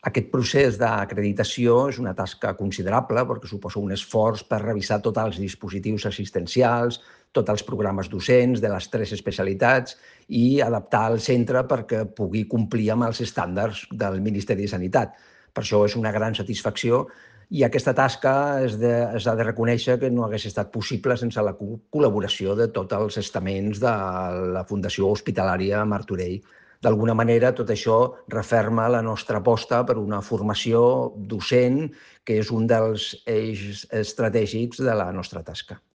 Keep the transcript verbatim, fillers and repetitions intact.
Aquest procés d'acreditació és una tasca considerable perquè suposa un esforç per revisar tots els dispositius assistencials, tots els programes docents de les tres especialitats i adaptar el centre perquè pugui complir amb els estàndards del Ministeri de Sanitat. Per això és una gran satisfacció i aquesta tasca es de, es ha de reconèixer que no hagués estat possible sense la col·laboració de tots els estaments de la Fundació Hospitalària Martorell. D'alguna manera, tot això referma la nostra aposta per una formació docent, que és un dels eixos estratègics de la nostra tasca.